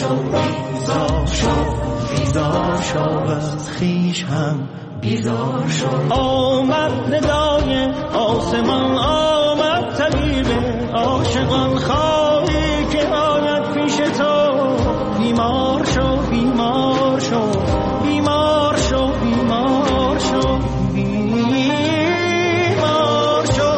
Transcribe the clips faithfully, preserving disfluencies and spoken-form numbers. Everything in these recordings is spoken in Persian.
شو بیزار شو بیزار شو از خویش هم بیزار شو. آمد ندای آسمان آمد طبیب عاشقان خواهی که آید پیش تو. بیمار شو بیمار شو بیمار شو بیمار شو بیمار شو.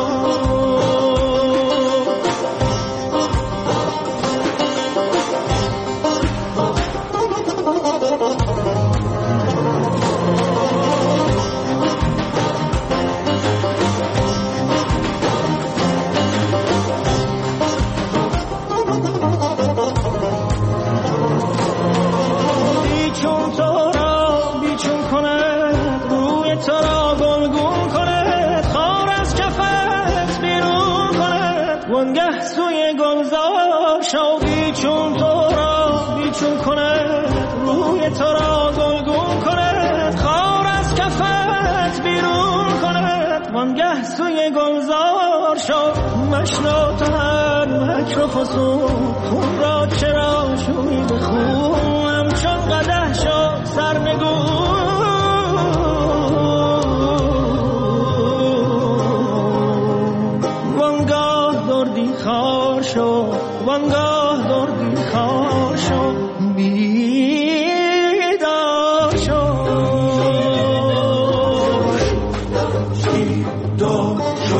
وانگه سوی گلزار شو بیچون تو را بیچون کند روی تو را گلگون کند خار از کفت بیرون کند. وانگه سوی گلزار شو مشنو تو هر مکر و فسون خون را چرا شوی به خون همچون قدح شو سرنگون. خار شو وانگاه دردی خار شو بیدار شو بیدار شو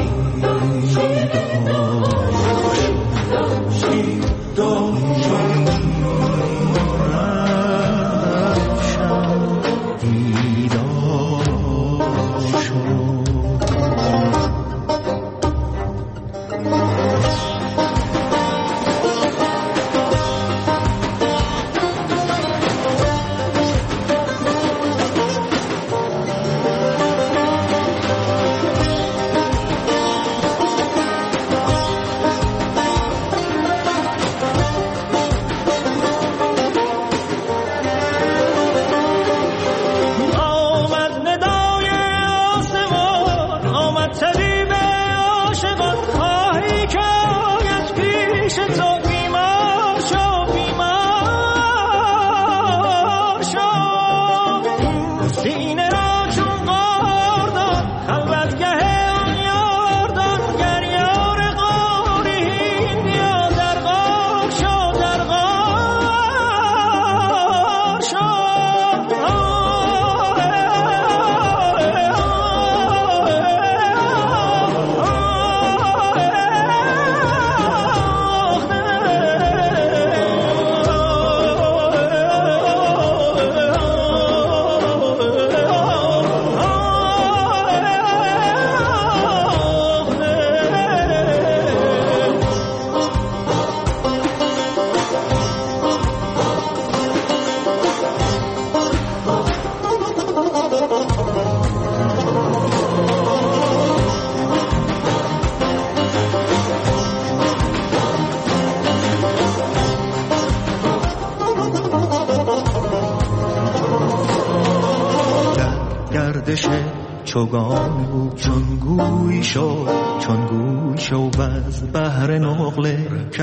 چوگان بود چون گوی شد چون گوی شد و از بحر نقله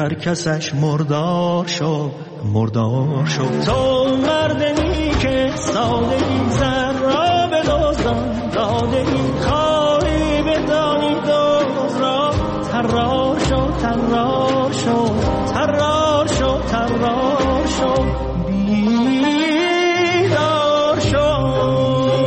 کرکسش مردار شد مردار شد. تو مردمی که سادگی زر را به دزدان دادگی خواهی بدانی دوز را. ترار شد ترار شد ترار شد ترار شد بیدار شد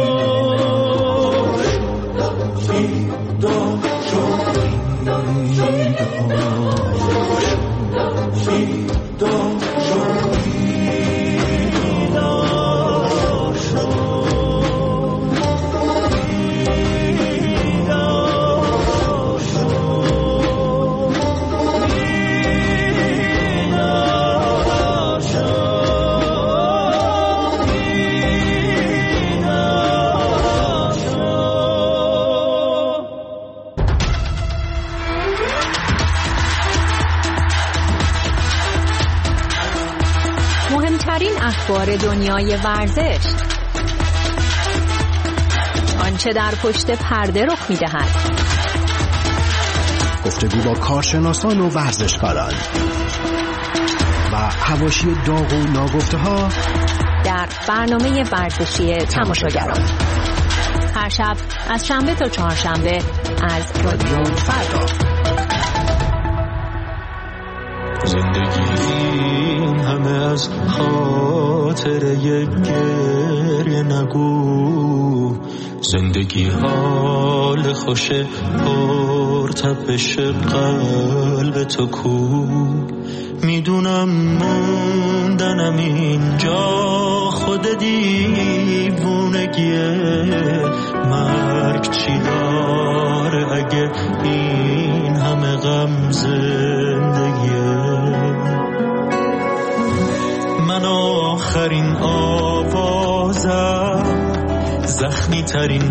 اخبار دنیای ورزش، آنچه در پشت پرده رخ می‌دهد، گفتگو با کارشناسان و ورزشکاران و حواشی داغ و ناگفته ها در برنامه ورزشی تماشاگران هر شب از شنبه تا چهارشنبه از رادیو فردا. زندگی این همه از خاطر یک گریه نگو، زندگی حال خوش پر تپش قلب تو کو. میدونم موندنم اینجا خود دیوونگیه، مرگ چی داره اگه این همه غم زندگیه. من آخرین آوازم، زخمی ترین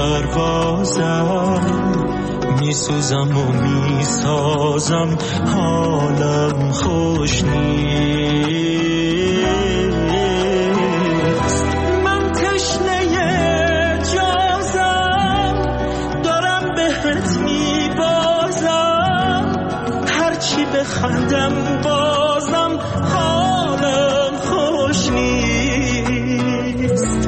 پروازم، میسوزم و میسازم، حالم خوش نیست. من تشنه جازم، دارم بهت میبازم، هرچی بخندم بازم حالم خوش نیست.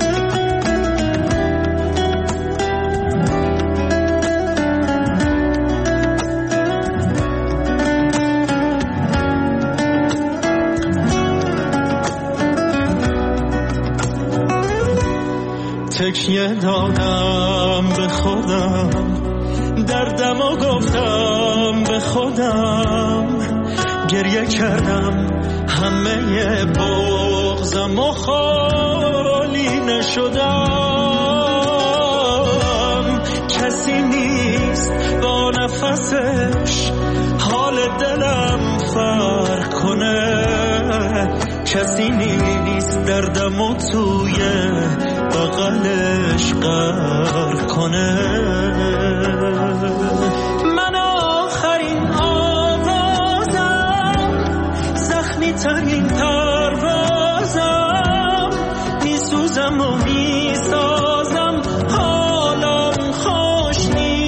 تکیه دادم به خودم، دردم و گفتم به خودم، گریه کردم همه بغضم و خالی نشدم. کسی نیست با نفسش حال دلم فرق کنه، کسی نیست دردم و توی بغلش غرق کنه. من آخرین آوازم، زخمی ترین پروازم، میسوزم و میسازم حالم خوش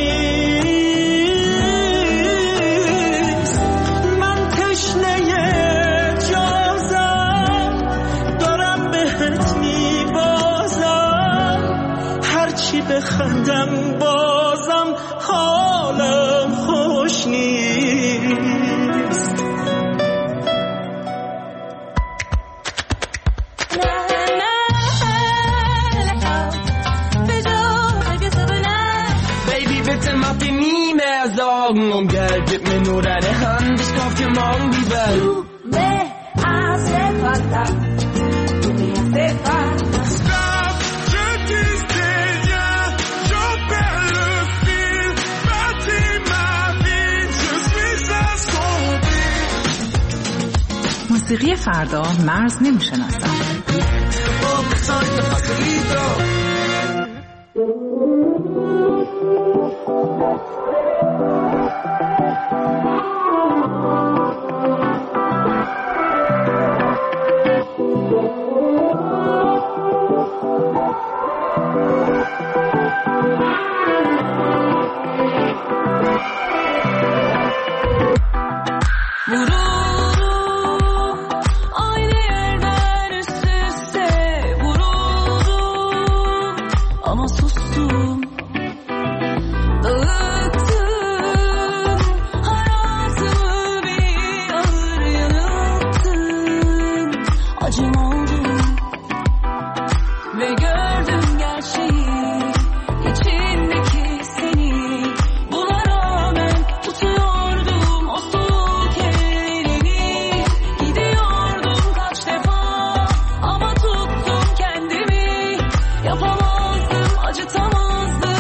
نیست. من تشنه جازم، دارم بهت میبازم، هرچی بخندم بازم حالم خوش نیست. Baby, bitte mach dir nie mehr Sorgen um Geld, gib mir nur deine Hand, ich kauf dir morgen die Welt. Du me hace falta, du me hace falta. Stop, je disais rien, j'en perds le fil, bâtis ma vie, je suis assombri. موسیقی فردا مرز نمیشناسم. Yapamazdım, acıtamazdım.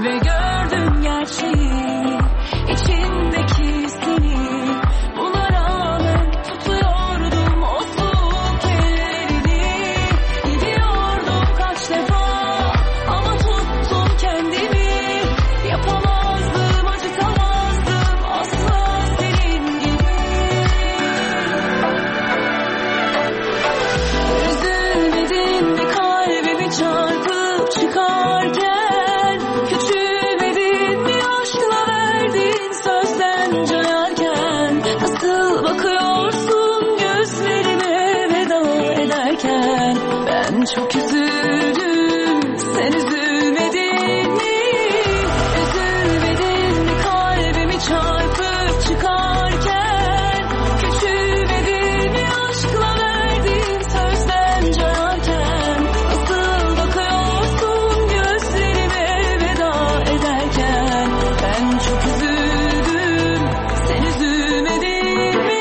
ve gördüm gerçeği, içindeki seni. Buna rağmen tutuyordum o soğuk ellerini. Gidiyordum kaç defa ama tuttum kendimi. Yapamazdım, acıtamazdım asla senin gibi. Üzülmedin mi kalbimi çarpıp çıkarken? Küçülmedin mi aşkla verdiğin sözden cayarken? Nasıl bakıyorsun gözlerime veda ederken? Ben çok üzüldüm, sen üzülmedin mi? Üzülmedin mi kalbimi çarpıp çıkarken? Küçülmedin mi aşkla verdiğin sözden cayarken? Nasıl bakıyorsun gözlerime veda ederken? Ben çok üzüldüm, sen üzülmedin mi?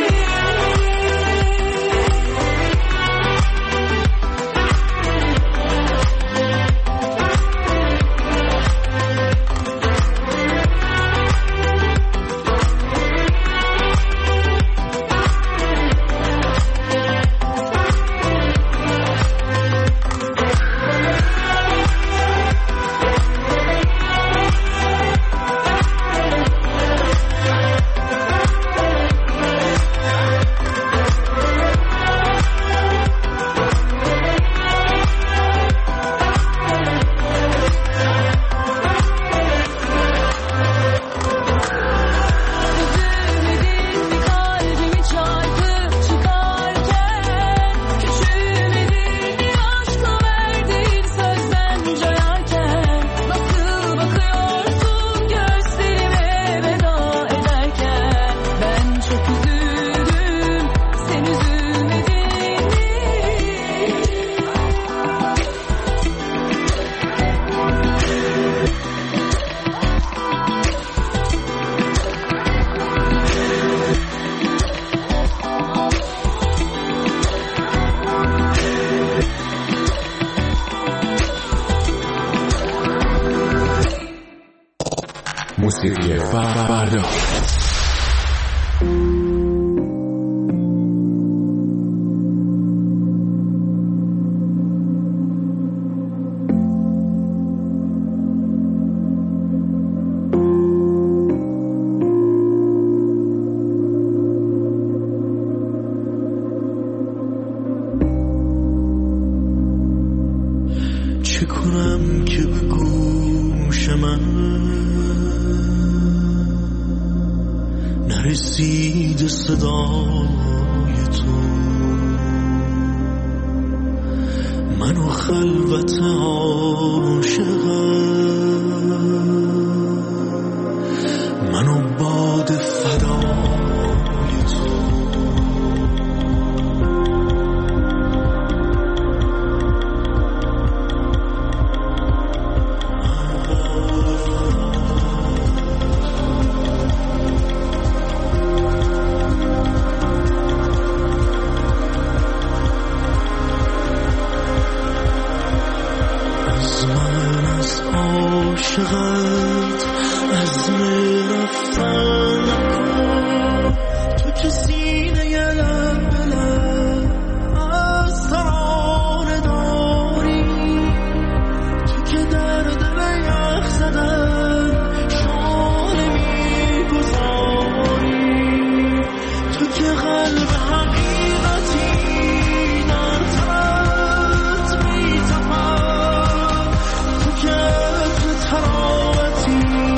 Üzülmedin mi kalbimi çarpıp çıkarken? Küçülmedin mi aşkla verdiğin sözden cayarken? Nasıl bakıyorsun gözlerime veda ederken? Ben çok üzüldüm, sen üzülmedin mi? موسیقی فردا. چه کنم که به گوش من نرسید صدای تو؟ من و خلوت عاشقم، من و باد فدای تو. از من از عاشقت عزم رفتن نکن، تو که سینه لب به لب از ترانه داری، تو که در دل یخ زدن شانه میگذاری، تو که قلب حقیقتی در تنت میتپد، تو که عطر تراوتی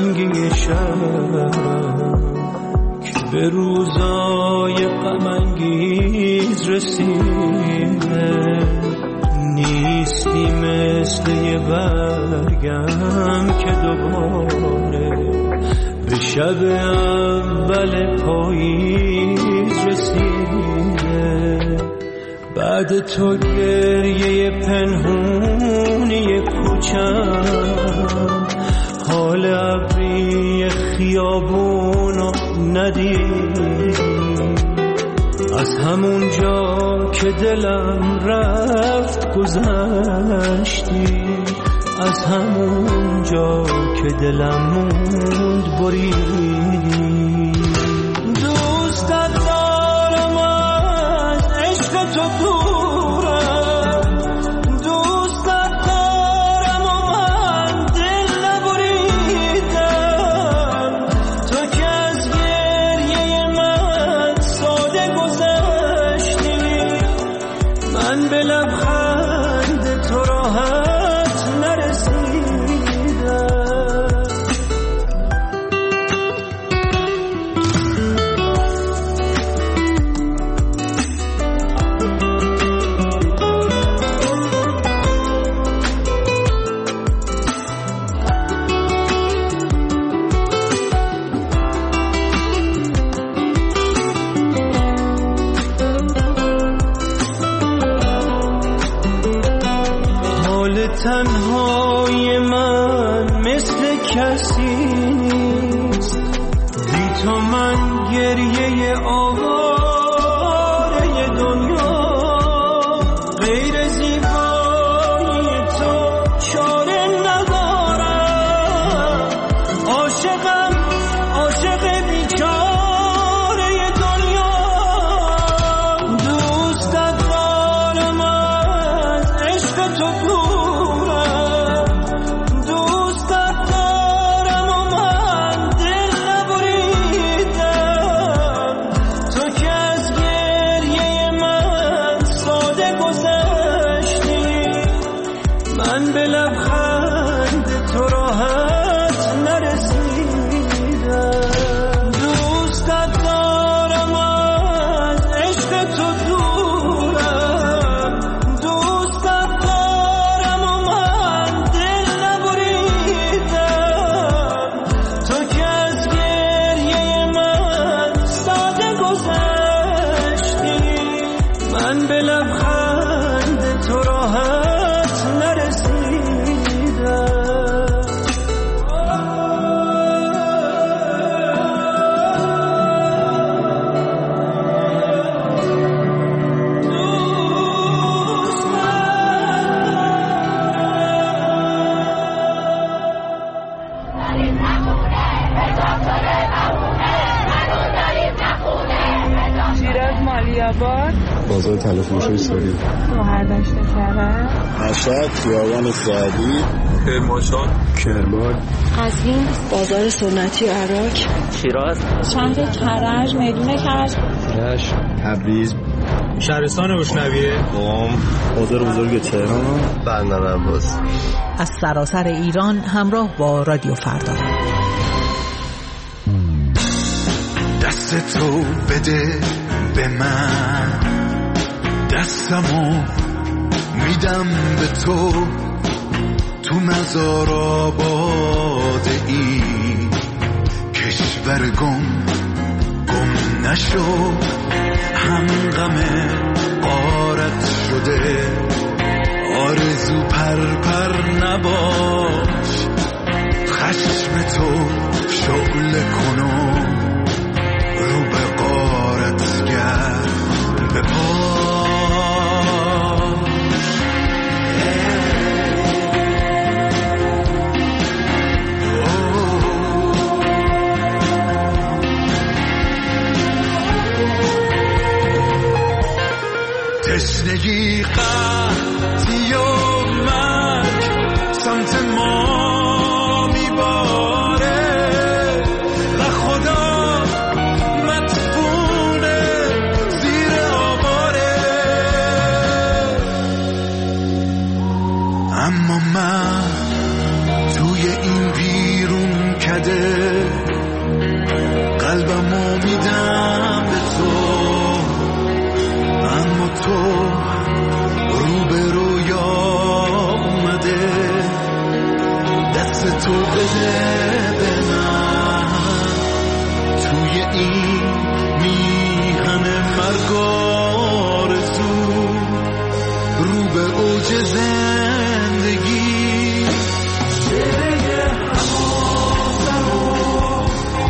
تنگی شهرم که به روزای غم انگیز رسیده، نیستی مثل یه برگم که دوباره به شب اول پاییز رسیده. بعد تو گریه پنهونی کوچم، حال ابری خیابونو ندیدی، از همون جا که دلم رفت گذشتی، از همون جا که دلم موند بریدی. دوستت دارم از عشق تو دورم، دوستت دارم و من دل نبریدم، تو که از گریه من ساده گذشتی، من به لبخند تو راحت نرسیدم. تنهای من مثل کسی نیست، بی تو من گریه آواره دنیا، غیر زیبایی تو چاره ندارم، عاشقم عاشق بیچاره دنیا. دوستت دارم از عشق تو بازار تلفروشی سوری مهردشت کرد مشهد خیابان سعدی کرمانشاه کرمان قزوین بازار سنتی عراق شیراز شهر کرج میدون کرج رشت تبریز شهرستان بوشنویه قم بازار بزرگ تهران بندر عباس. از سراسر ایران همراه با رادیو فردا. دست تو بده به من، دستمو میدم به تو، تو مزار آباده ای کشور گم گم نشو، هم غم غارت شده آرزو پر پر نباش، خشم تو شعله کنو رو به غارت گرد به تشنگی قحطی و مرگ سمت ما میباره و خود بده، قلبمو میدم به تو، اما تو رو به رویا اومده، دست تو بده به من توی این میهن مرگ آرزو، رو به اوج زندگی. شعره حواسم رو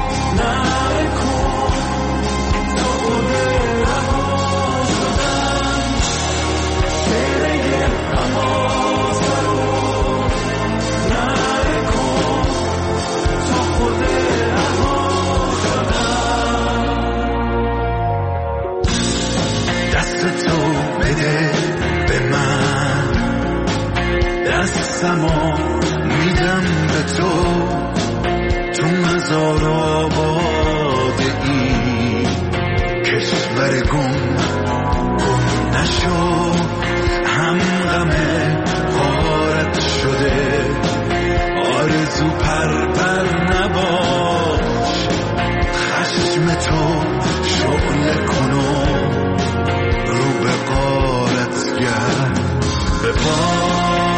نکن تا خود رها شدم، شعره حواسم رو نکن تا خود رها شدم. دست تو بده به من، دستمو میدم به تو، تو مزار آباده ای کشور گم گم نشو، هم غم غارت شده آرزو پر پر نباش، خشم تو شعله کنو رو به غارت گرد به پا.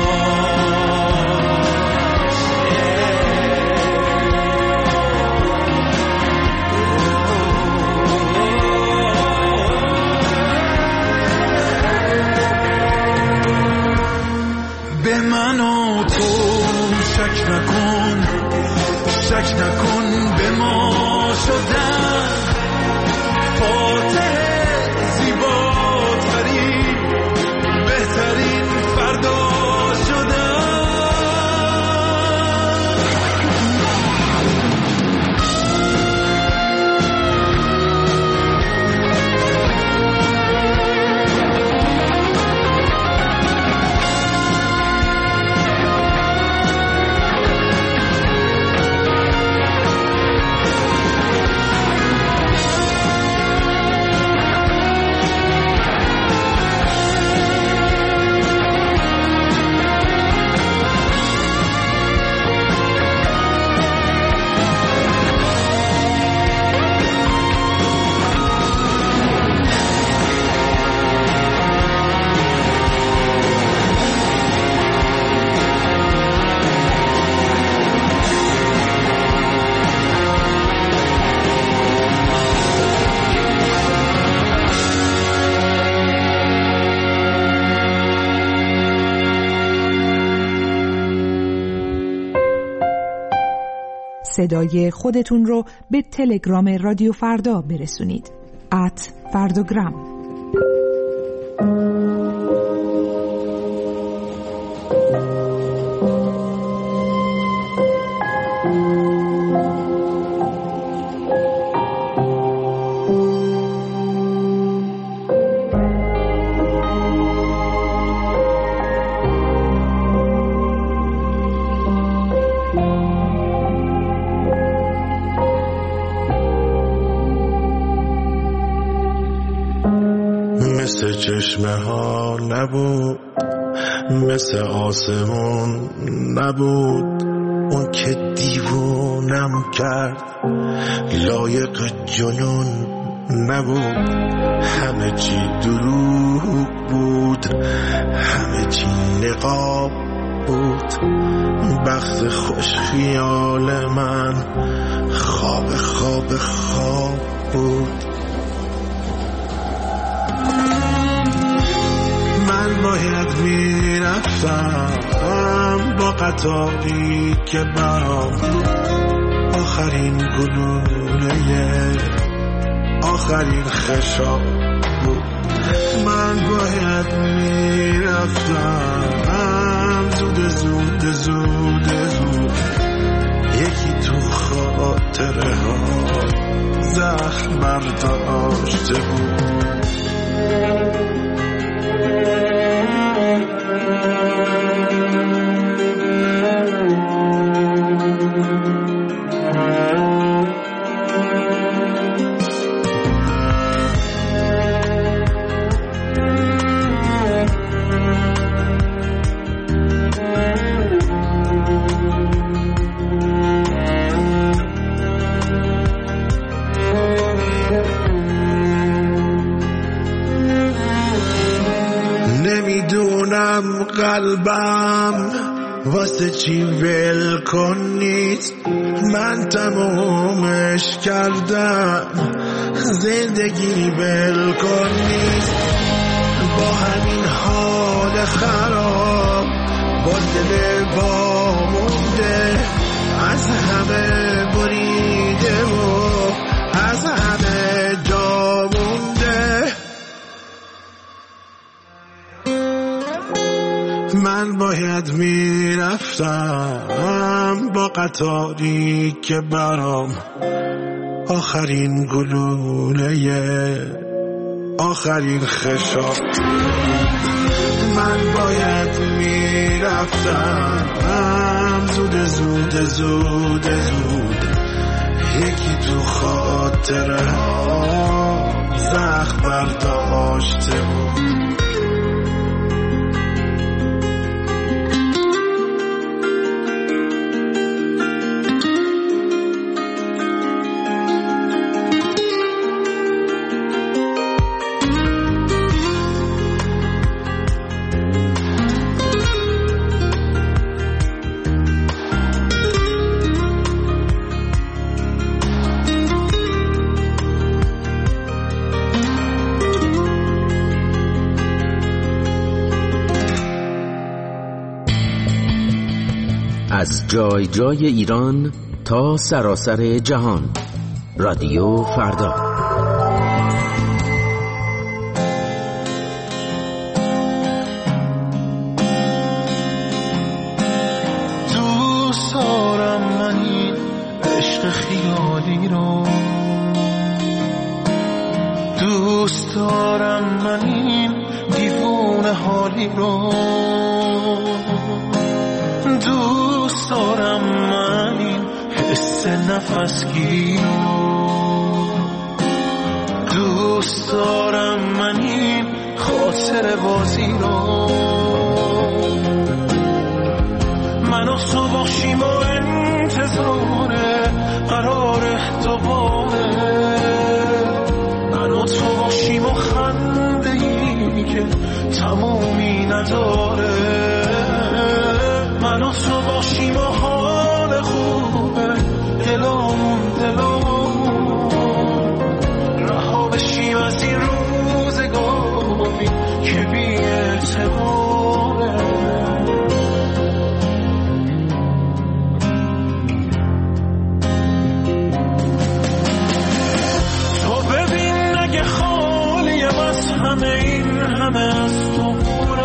به من و تو شک نکن، شک نکن به ما شدن، فاتح زیباترین بهترین فردا شدن. صدای خودتون رو به تلگرام رادیو فردا برسونید. ات فردوگرام. مثل چشمه ها نبود، مثل آسمون نبود، اون که دیوونم کرد لایق جنون نبود. همه چی دروغ بود، همه چی نقاب بود، بخت خوش خیال من خواب خواب خواب بود. من باید میرفتم با قطاری که برام آخرین گلوله آخرین خشاب بود. من باید میرفتم زود زود زود زود، یکی تو خاطره ها زخم برداشته بود. قلبم واسه چی ول کنید، من تمومش کردم، زندگی ول کنید. با همین حال خراب، با دل وامونده، از همه بریده و از همه جا مونده. من باید میرفتم با قطاری که برام آخرین گلوله آخرین خشاب. من باید میرفتم زود زود زود زود، یکی تو خاطره ها زخم برداشته بود. از جای جای ایران تا سراسر جهان، رادیو فردا. دوست دارم من این عشق خیالی رو، دوست دارم من این دیوونه حالی رو، دوست دارم من این حس نفسگی رو، دوست دارم من این خاطر بازی رو. من و تو باشیم و انتظار قرار دوباره، من و تو باشیم و خنده ای که تمومی نداره، من و تو باشیم و حال خوبه دلامون دلامون، رها بشیم از این روزگاری که بی اعتباره. تو ببین اگه خالیم از همه این همه از تو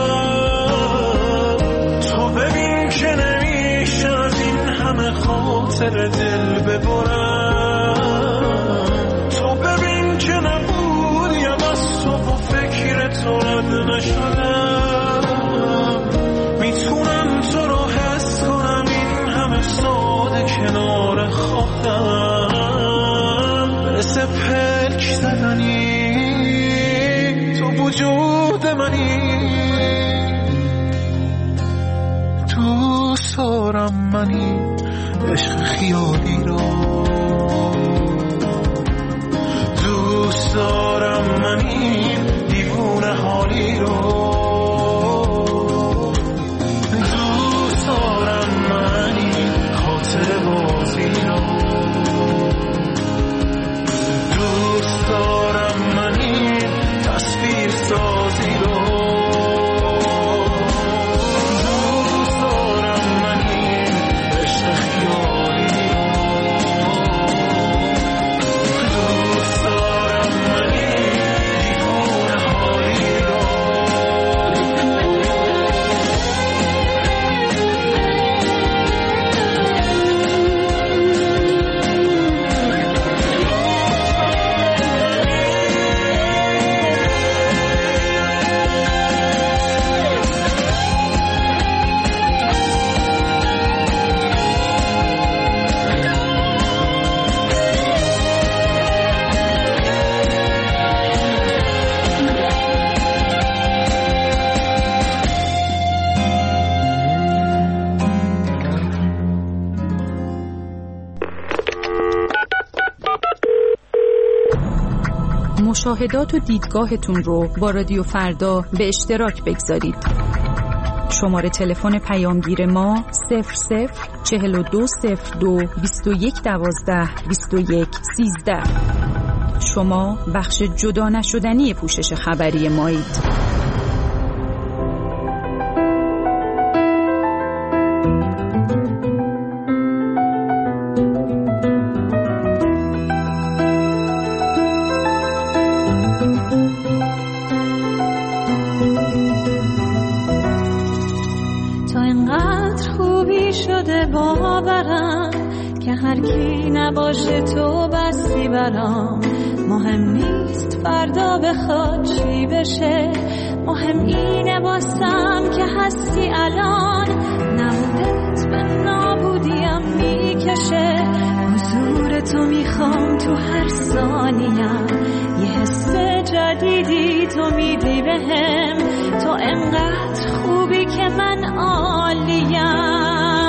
پورم، تو ببین که نمیشه از این همه خاطر دل ببرم، تو ببین که نبودیم از تو و فکر تو رد نشدم، میتونم تو رو حس کنم این همه ساده کنار خواهم، مثل پلک زدنی تو وجود منی. دوست دارم من این عشق خیالی رو، دوست دارم من این دیوونه حالی رو، دوست دارم من این خاطر بازی رو، دوست دارم من این تصویر سازی رو، مشاهدات و دیدگاهتون رو با رادیو فردا به اشتراک بگذارید. شماره تلفن پیامگیر ما صفر صفر چهل و دو صفر دو بیست و یک دوازده بیست و یک سیزده. شما بخش جدا نشدنی پوشش خبری مایید. باورم که هر کی نباشه تو بسی برام. مهم نیست فردا بخواد چی بشه، مهم اینه واسم که هستی الان. نبودت به نابودیم میکشه، حضور تو میخوام تو هر ثانیم. یه حس جدیدی تو میدی بهم، تو انقدر خوبی که من عالیم.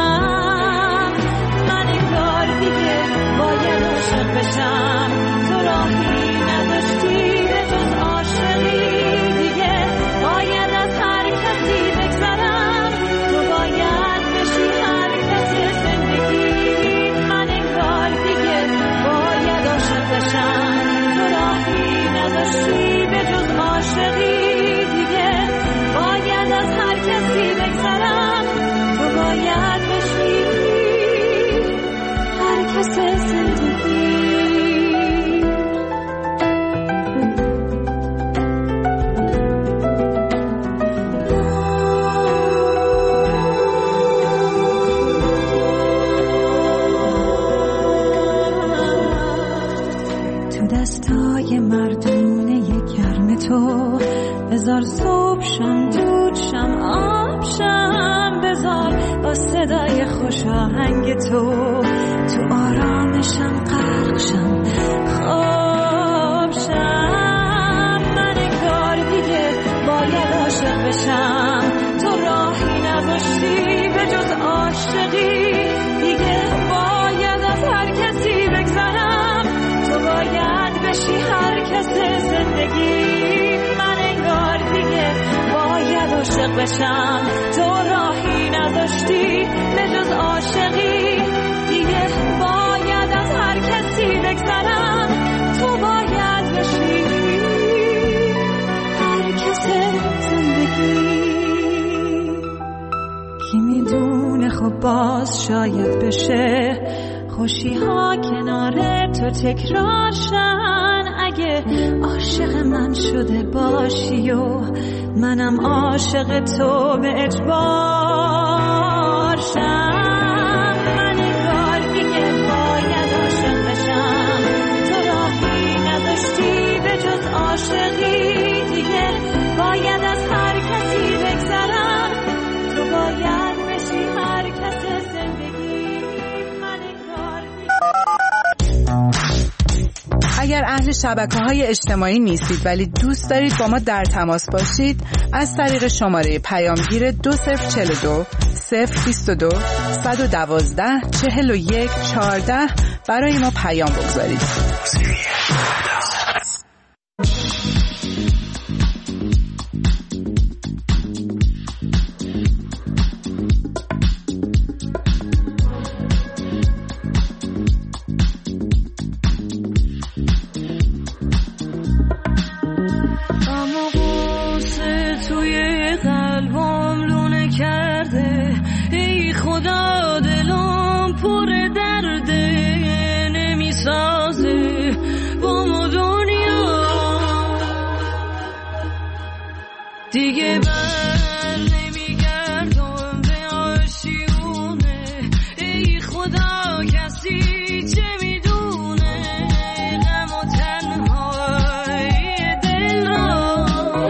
باید عاشق بشم، تو راهی نداشتی به جز عاشقی دیگه. باید از هر کسی بگذرم، تو باید بشی هر کس زندگی. من انگار دیگه باید عاشق بشم، تو راهی نداشتی به جز عاشقی دیگه. باید از هر کسی بگذرم، تو باید بشی زندگی. تو دستای مردونه گرم تو بذار صبح شم، دود شم، آب شم. بذار با صدای خوش آهنگ تو تو آرامشم غرق شم، خواب شم. من انگار دیگه باید عاشق بشم، تو راهی نداشتی به جز عاشقی دیگه. باید از هر کسی بگذرم، تو باید بشی هر کس زندگی. من انگار دیگه باید عاشق بشم، تو راهی نداشتی به جز عاشقی دیگه. باید از هر کسی بگذرم، تو باید بشی هر کس زندگی. کی میدونه خب باز شاید بشه خوشی ها کنار تو تکرار شن. اگه عاشق من شده باشی و منم عاشق تو به اجبار شم. من انگار دیگه باید عاشق بشم، تو راهی نداشتی به جز عاشقی دیگه. باید از هر کسی بگذرم، تو باید بشی هر کس زندگی. من انگار اگر اهل شبکه‌های اجتماعی نیستید ولی دوست دارید با ما در تماس باشید، از طریق شماره پیامگیر دو صفر چهل و دو صفر بیست و دو صد و دوازده چهل و یک چهارده برای ما پیام بگذارید. دیگه بر نمیگردم به آشیونه. ای خدا کسی چه میدونه غم و تنهایی دل را.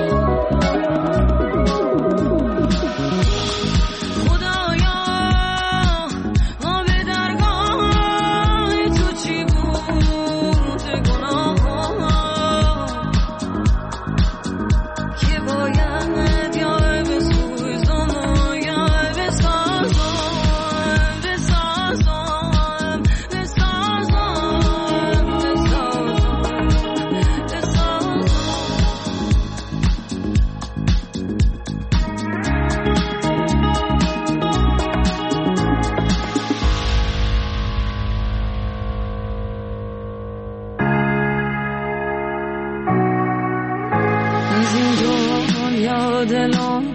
خدایا ما به درگاه تو چی بود گناه که باید یا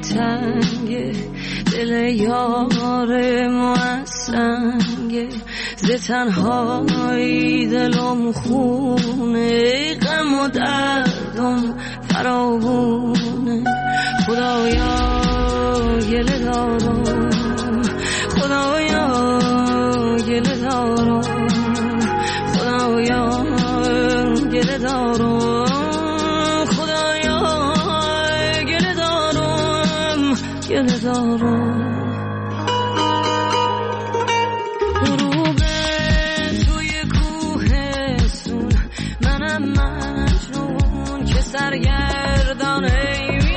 تنگه دل یار ما سنگه ز تنهایی دلم خونه غم و دردم فراوونه خدایا گله دارم خدایا گله دارم خدایا گله دارم خدایا گله دارم گله دارم غروب توی کوهستون منم مجنون که سرگردانه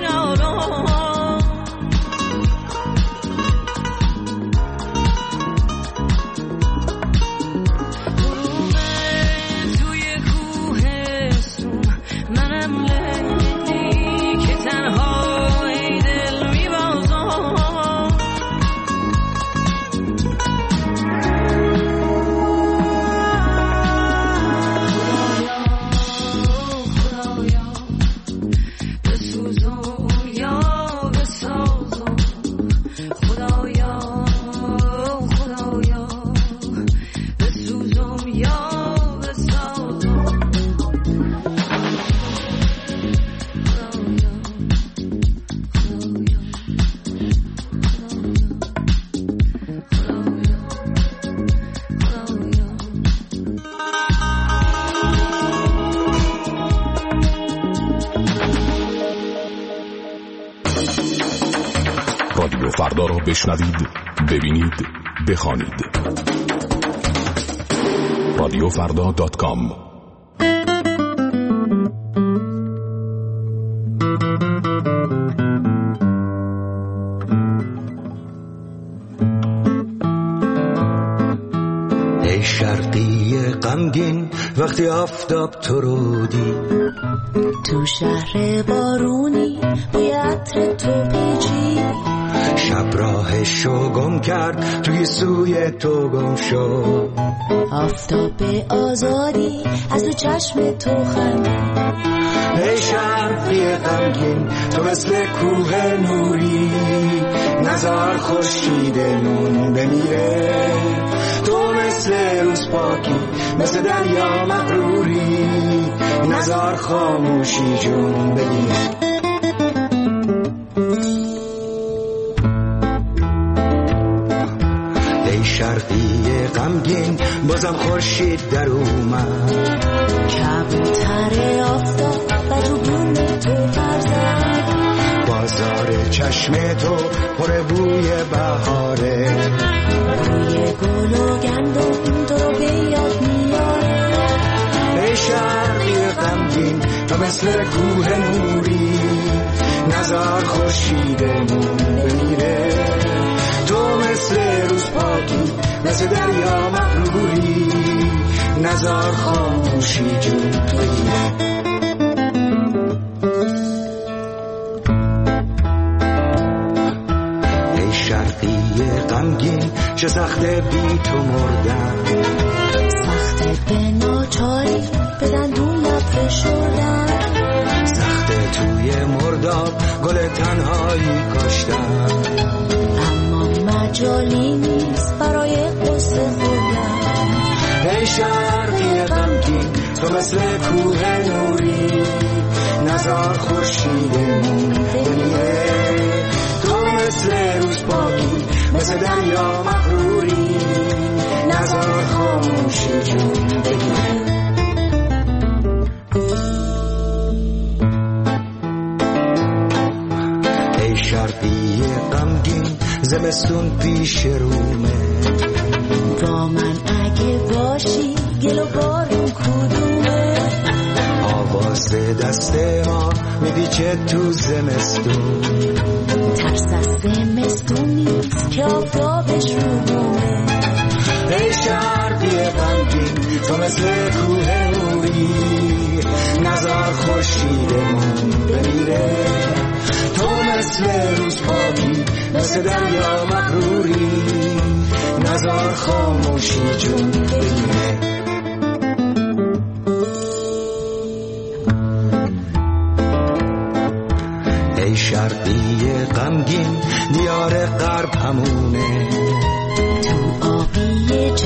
رادیو فردا را بشنوید، ببینید، بخوانید. رادیو فردا دات کام. ای شرقی غمگین وقتی آفتاب تو رو دید، تو شهر بارونی بوی عطر تو پیچی، شب راهشو گم کرد توی سوی تو گم شد، آفتاب آزادی از تو چشم تو خندید. ای شرقی غمگین تو مثل کوه نوری، نزار خورشیدمون بمیره، تو مثل روز پاکی مثل دریا مغروری، نزار خاموشی جون بگیر. ای شرقی غمگین بازم خورشید در اومد، کبوتر آفتاب و تو بوم تو پرزد، بازار چشم تو پر بوی بهاره، بوی گل و گندم تو رو به یاد میاره. ای شرقی غمگین تو مثل کوه نوری، نزار خورشیدمون بمیره، تو مثل روز پاکی مثل دریا مغروری، نزار خاموشی جون بگیره. ای شرقی غمگین چه سخته بی تو مردن، سخته به ناچاری به دندون لب فشردن، سخته توی مرداب گل تنهایی کاشتن، اما مجالی نیست برای قصه خوردن. ای شرقی غمگین تو مثل کوه نوری، نزار خورشیدمون بمیره، تو مثل روز پاکی مثل دریا مغروری، نزار خاموشی جون بگیره. ای شرقی غمگین زمستون پیش رومه، با من اگه باشی گل و بارون کدومه، آواز دست ما میپیچه تو زمستون، ترس از زمستون نیست که آفتابش رو بومه. ای شرقی غمگین تو مثل کوه نوری، نزار خورشیدمون بمیره، تو مثل روز پاکی مثل دریا مغروری، نزار خاموشی جون بگیره. ای شرقی غمگین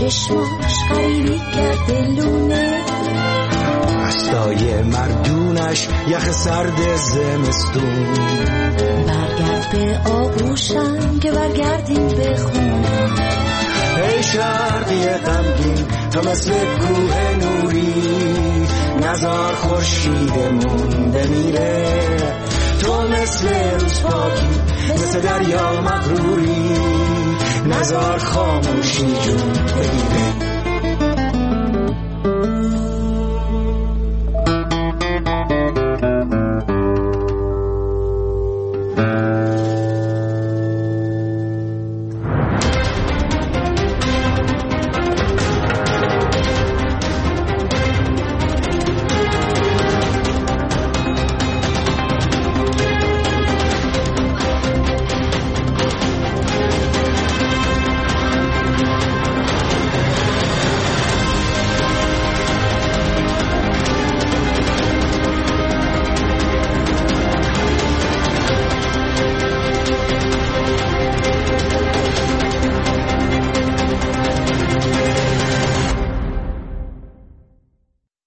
چشماش غریبی کرده لونه، رستای مردونش یخ سرد زمستون. برگرد به آغوشم که برگردیم به خونه. ای شرقی غمگین تو مثل کوه نوری، نزار خورشیدمون بمیره. تو مثل روز پاکی مثل دریا مغروری، نزار خاموشی جون بگیره.